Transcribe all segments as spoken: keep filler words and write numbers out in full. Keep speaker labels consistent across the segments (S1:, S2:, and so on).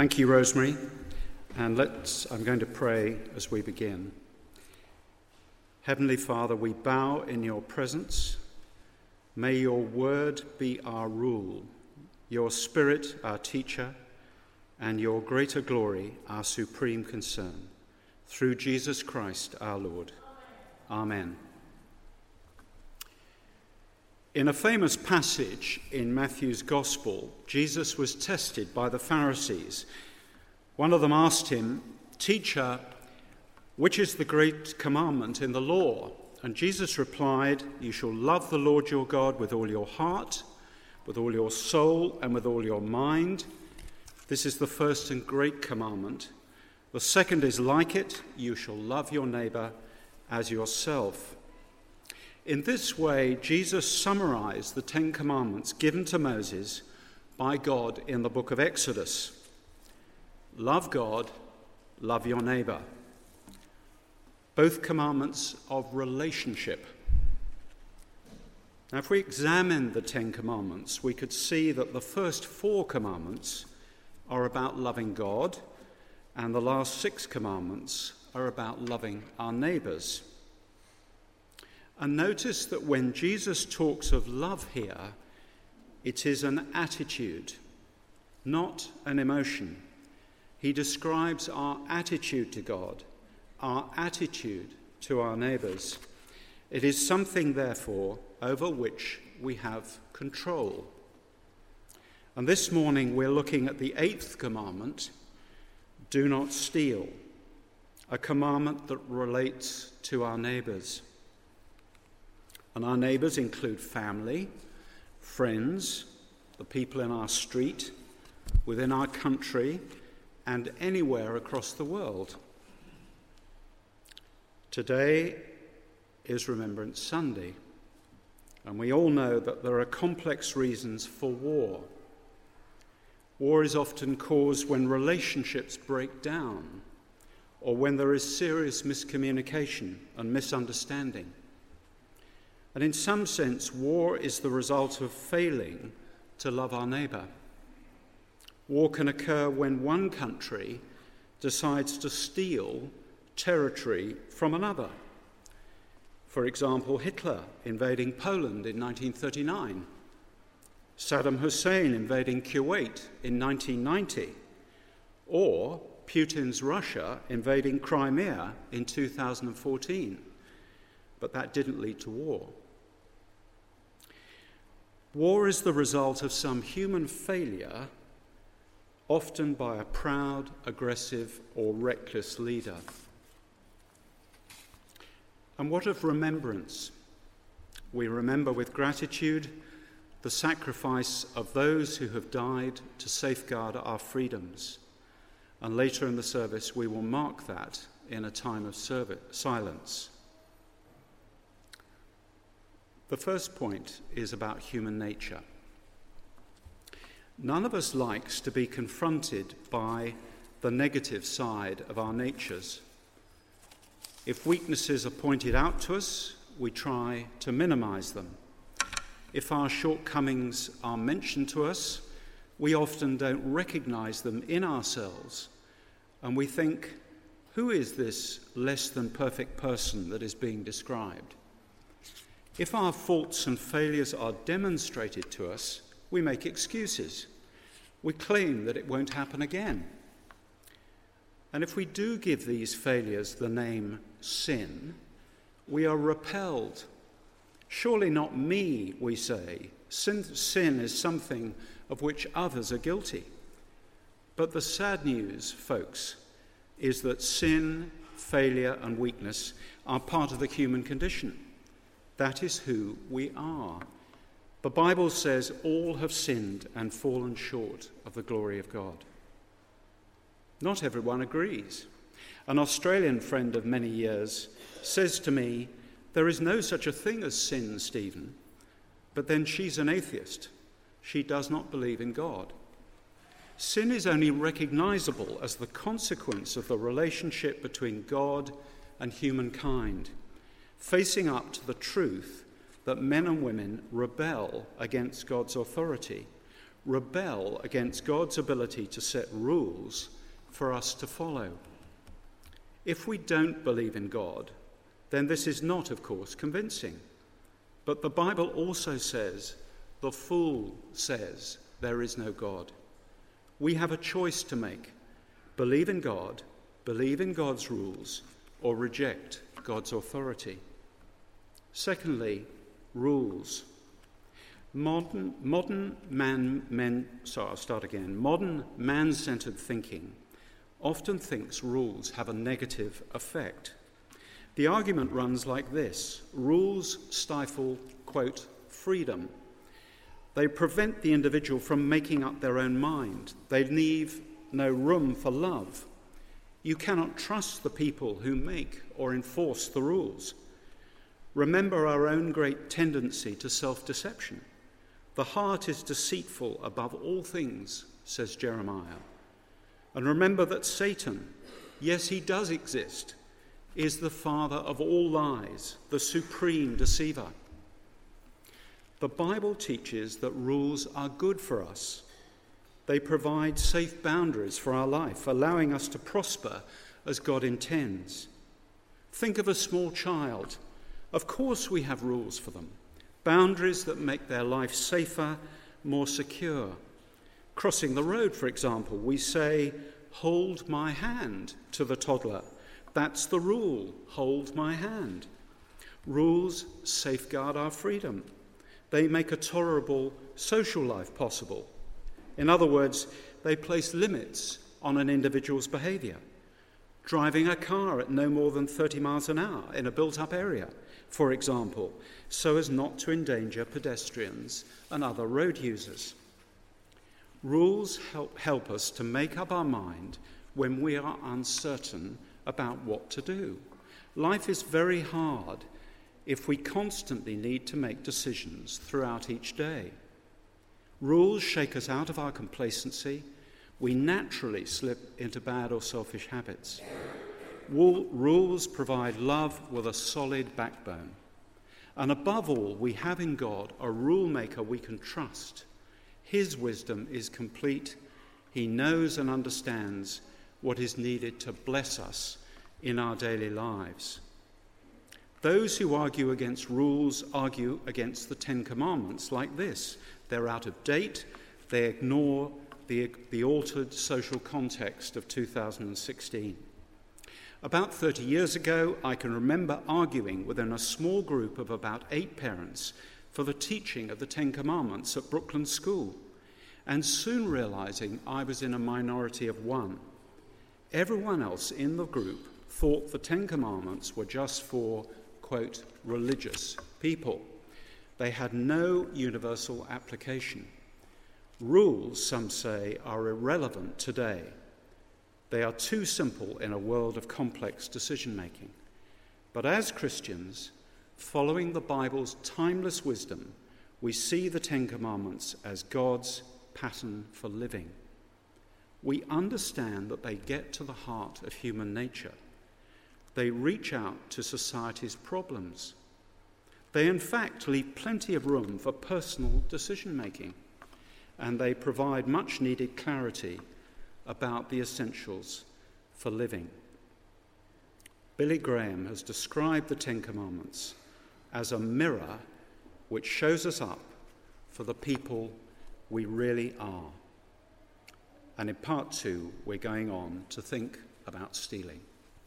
S1: Thank you, Rosemary. And let's, I'm going to pray as we begin. Heavenly Father, we bow in your presence. May your word be our rule, your spirit our teacher, and your greater glory our supreme concern. Through Jesus Christ our Lord. Amen. In a famous passage in Matthew's Gospel, Jesus was tested by the Pharisees. One of them asked him, "Teacher, which is the great commandment in the law?" And Jesus replied, "You shall love the Lord your God with all your heart, with all your soul, and with all your mind. This is the first and great commandment. The second is like it, you shall love your neighbor as yourself." In this way, Jesus summarized the Ten Commandments given to Moses by God in the book of Exodus. Love God, love your neighbor. Both commandments of relationship. Now, if we examine the Ten Commandments, we could see that the first four commandments are about loving God, and the last six commandments are about loving our neighbors. And notice that when Jesus talks of love here, it is an attitude, not an emotion. He describes our attitude to God, our attitude to our neighbours. It is something, therefore, over which we have control. And this morning we're looking at the eighth commandment, do not steal, a commandment that relates to our neighbours. And our neighbours include family, friends, the people in our street, within our country, and anywhere across the world. Today is Remembrance Sunday, and we all know that there are complex reasons for war. War is often caused when relationships break down, or when there is serious miscommunication and misunderstanding. And in some sense, war is the result of failing to love our neighbour. War can occur when one country decides to steal territory from another. For example, Hitler invading Poland in nineteen thirty-nine, Saddam Hussein invading Kuwait in nineteen ninety, or Putin's Russia invading Crimea in two thousand fourteen. But that didn't lead to war. War is the result of some human failure, often by a proud, aggressive, or reckless leader. And what of remembrance? We remember with gratitude the sacrifice of those who have died to safeguard our freedoms. And later in the service, we will mark that in a time of service, silence. The first point is about human nature. None of us likes to be confronted by the negative side of our natures. If weaknesses are pointed out to us, we try to minimize them. If our shortcomings are mentioned to us, we often don't recognize them in ourselves, and we think, who is this less than perfect person that is being described? If our faults and failures are demonstrated to us, we make excuses. We claim that it won't happen again. And if we do give these failures the name sin, we are repelled. Surely not me, we say. Sin, sin is something of which others are guilty. But the sad news, folks, is that sin, failure, and weakness are part of the human condition. That is who we are. The Bible says all have sinned and fallen short of the glory of God. Not everyone agrees. An Australian friend of many years says to me, "There is no such a thing as sin, Stephen." But then she's an atheist. She does not believe in God. Sin is only recognizable as the consequence of the relationship between God and humankind, facing up to the truth that men and women rebel against God's authority, rebel against God's ability to set rules for us to follow. If we don't believe in God, then this is not, of course, convincing. But the Bible also says, the fool says there is no God. We have a choice to make: believe in God, believe in God's rules, or reject God's authority. Secondly, rules. Modern, modern man, men, sorry, I'll start again. Modern man-centered thinking often thinks rules have a negative effect. The argument runs like this: rules stifle, quote, freedom. They prevent the individual from making up their own mind. They leave no room for love. You cannot trust the people who make or enforce the rules. Remember our own great tendency to self-deception. The heart is deceitful above all things, says Jeremiah. And remember that Satan, yes, he does exist, is the father of all lies, the supreme deceiver. The Bible teaches that rules are good for us. They provide safe boundaries for our life, allowing us to prosper as God intends. Think of a small child. Of course we have rules for them, boundaries that make their life safer, more secure. Crossing the road, for example, we say, "Hold my hand," to the toddler. That's the rule, hold my hand. Rules safeguard our freedom. They make a tolerable social life possible. In other words, they place limits on an individual's behaviour. Driving a car at no more than thirty miles an hour in a built-up area, for example, so as not to endanger pedestrians and other road users. Rules help, help us to make up our mind when we are uncertain about what to do. Life is very hard if we constantly need to make decisions throughout each day. Rules shake us out of our complacency. We naturally slip into bad or selfish habits. Rules provide love with a solid backbone. And above all, we have in God a rule maker we can trust. His wisdom is complete. He knows and understands what is needed to bless us in our daily lives. Those who argue against rules argue against the Ten Commandments like this. They're out of date. They ignore the, the altered social context of two thousand sixteen. About thirty years ago, I can remember arguing within a small group of about eight parents for the teaching of the Ten Commandments at Brooklyn School, and soon realizing I was in a minority of one. Everyone else in the group thought the Ten Commandments were just for, quote, religious people. They had no universal application. Rules, some say, are irrelevant today. They are too simple in a world of complex decision-making. But as Christians, following the Bible's timeless wisdom, we see the Ten Commandments as God's pattern for living. We understand that they get to the heart of human nature. They reach out to society's problems. They, in fact, leave plenty of room for personal decision-making, and they provide much-needed clarity about the essentials for living. Billy Graham has described the Ten Commandments as a mirror which shows us up for the people we really are. And in part two, we're going on to think about stealing.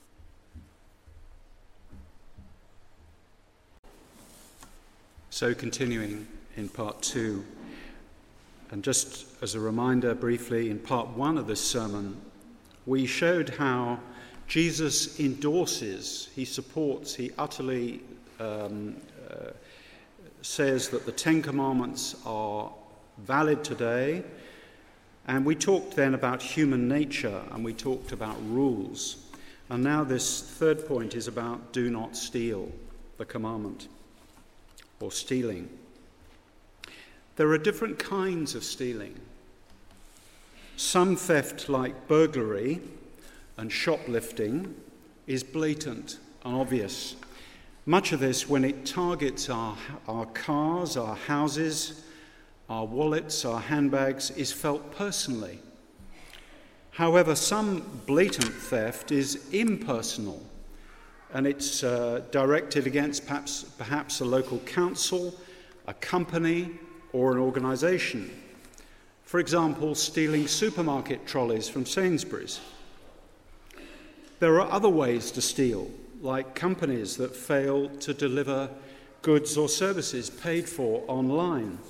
S1: So continuing in part two, and just as a reminder briefly, in part one of this sermon, we showed how Jesus endorses, he supports, he utterly um, uh, says that the Ten Commandments are valid today. And we talked then about human nature, and we talked about rules. And now this third point is about do not steal, the commandment, or stealing. There are different kinds of stealing. Some theft, like burglary and shoplifting, is blatant and obvious. Much of this, when it targets our, our cars, our houses, our wallets, our handbags, is felt personally. However, some blatant theft is impersonal, and it's uh, directed against perhaps, perhaps a local council, a company, or an organisation. For example, stealing supermarket trolleys from Sainsbury's. There are other ways to steal, like companies that fail to deliver goods or services paid for online.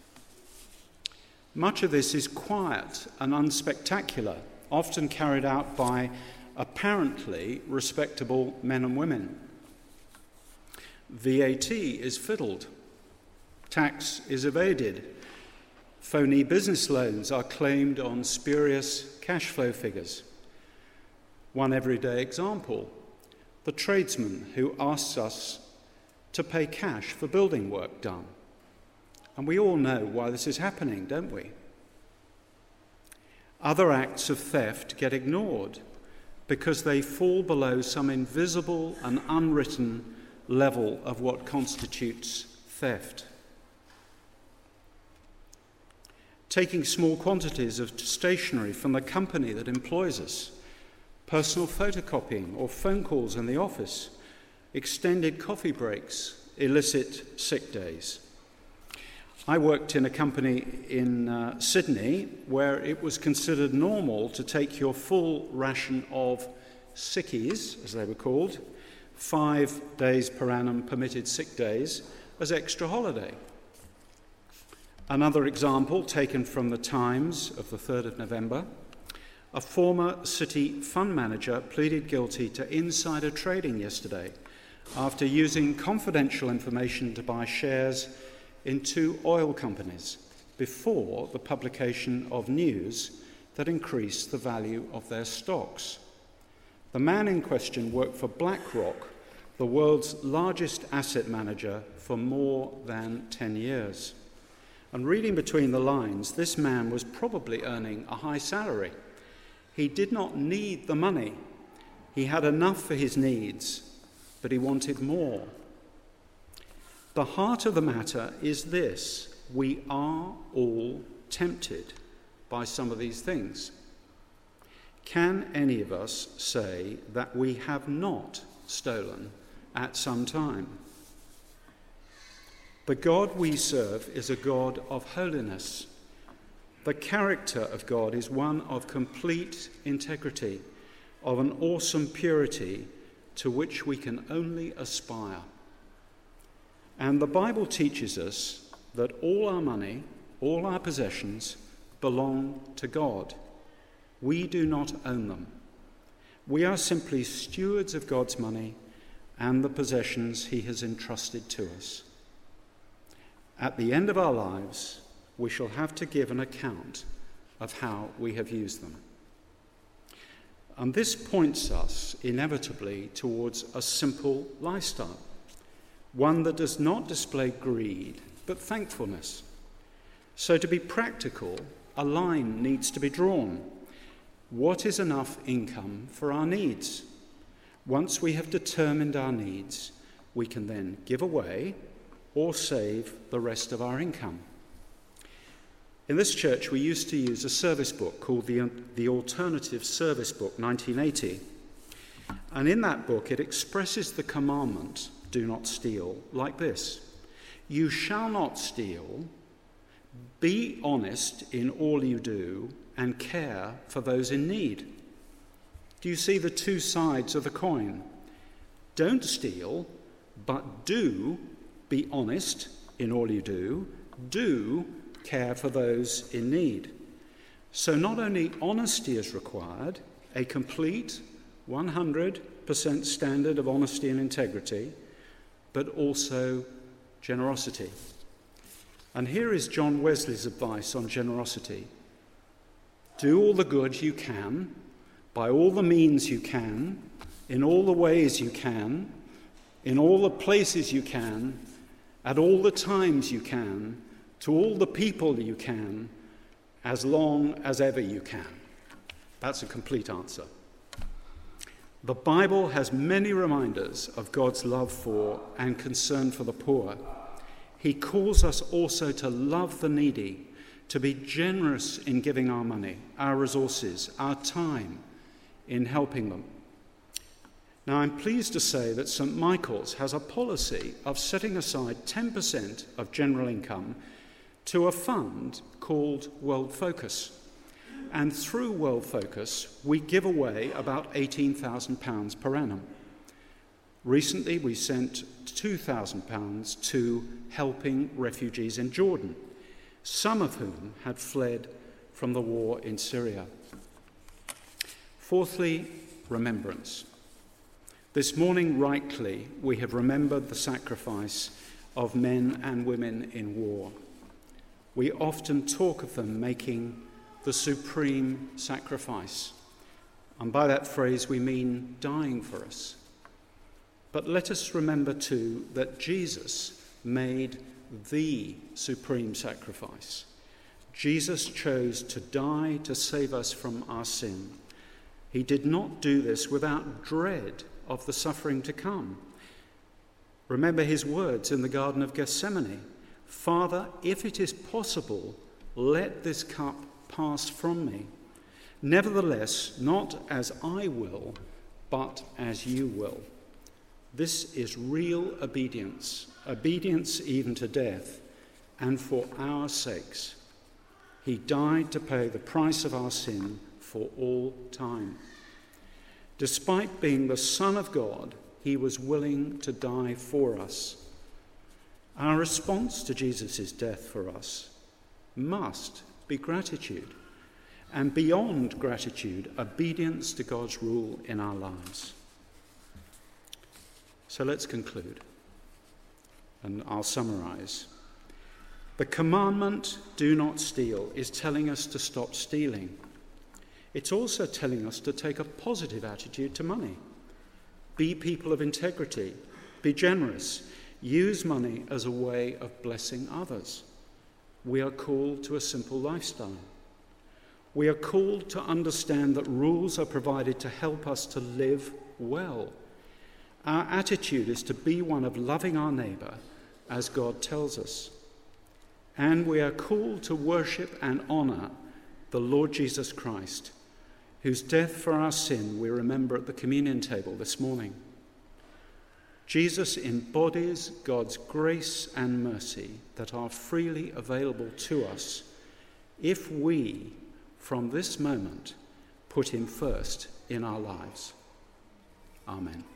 S1: Much of this is quiet and unspectacular, often carried out by apparently respectable men and women. V A T is fiddled. Tax is evaded. Phony business loans are claimed on spurious cash flow figures. One everyday example, the tradesman who asks us to pay cash for building work done. And we all know why this is happening, don't we? Other acts of theft get ignored because they fall below some invisible and unwritten level of what constitutes theft. Taking small quantities of stationery from the company that employs us, personal photocopying or phone calls in the office, extended coffee breaks, illicit sick days. I worked in a company in uh, Sydney where it was considered normal to take your full ration of sickies, as they were called, five days per annum permitted sick days, as extra holiday. Another example taken from the Times of the third of November, a former city fund manager pleaded guilty to insider trading yesterday after using confidential information to buy shares in two oil companies before the publication of news that increased the value of their stocks. The man in question worked for BlackRock, the world's largest asset manager, for more than ten years. And reading between the lines, this man was probably earning a high salary. He did not need the money. He had enough for his needs, but he wanted more. The heart of the matter is this: we are all tempted by some of these things. Can any of us say that we have not stolen at some time? The God we serve is a God of holiness. The character of God is one of complete integrity, of an awesome purity to which we can only aspire. And the Bible teaches us that all our money, all our possessions, belong to God. We do not own them. We are simply stewards of God's money and the possessions he has entrusted to us. At the end of our lives, we shall have to give an account of how we have used them. And this points us inevitably towards a simple lifestyle, one that does not display greed, but thankfulness. So to be practical, a line needs to be drawn. What is enough income for our needs? Once we have determined our needs, we can then give away or save the rest of our income. In this church, we used to use a service book called the, the Alternative Service Book, nineteen eighty. And in that book, it expresses the commandment, do not steal, like this: you shall not steal, be honest in all you do, and care for those in need. Do you see the two sides of the coin? Don't steal, but do be honest in all you do, do care for those in need. So not only honesty is required, a complete one hundred percent standard of honesty and integrity, but also generosity. And here is John Wesley's advice on generosity. Do all the good you can, by all the means you can, in all the ways you can, in all the places you can, at all the times you can, to all the people you can, as long as ever you can. That's a complete answer. The Bible has many reminders of God's love for and concern for the poor. he calls us also to love the needy, to be generous in giving our money, our resources, our time in helping them. Now, I'm pleased to say that Saint Michael's has a policy of setting aside ten percent of general income to a fund called World Focus. And through World Focus, we give away about eighteen thousand pounds per annum. Recently, we sent two thousand pounds to helping refugees in Jordan, some of whom had fled from the war in Syria. Fourthly, remembrance. This morning, rightly, we have remembered the sacrifice of men and women in war. We often talk of them making the supreme sacrifice. And by that phrase, we mean dying for us. But let us remember too that Jesus made the supreme sacrifice. Jesus chose to die to save us from our sin. He did not do this without dread of the suffering to come. Remember his words in the Garden of Gethsemane, "Father, if it is possible, let this cup pass from me. Nevertheless, not as I will, but as you will." This is real obedience, obedience even to death, and for our sakes. He died to pay the price of our sin for all time. Despite being the Son of God, he was willing to die for us. Our response to Jesus' death for us must be gratitude, and beyond gratitude, obedience to God's rule in our lives. So let's conclude, and I'll summarize. The commandment, "Do not steal," is telling us to stop stealing. It's also telling us to take a positive attitude to money. Be people of integrity. Be generous. Use money as a way of blessing others. We are called to a simple lifestyle. We are called to understand that rules are provided to help us to live well. Our attitude is to be one of loving our neighbour as God tells us. And we are called to worship and honour the Lord Jesus Christ, whose death for our sin we remember at the communion table this morning. Jesus embodies God's grace and mercy that are freely available to us if we, from this moment, put him first in our lives. Amen.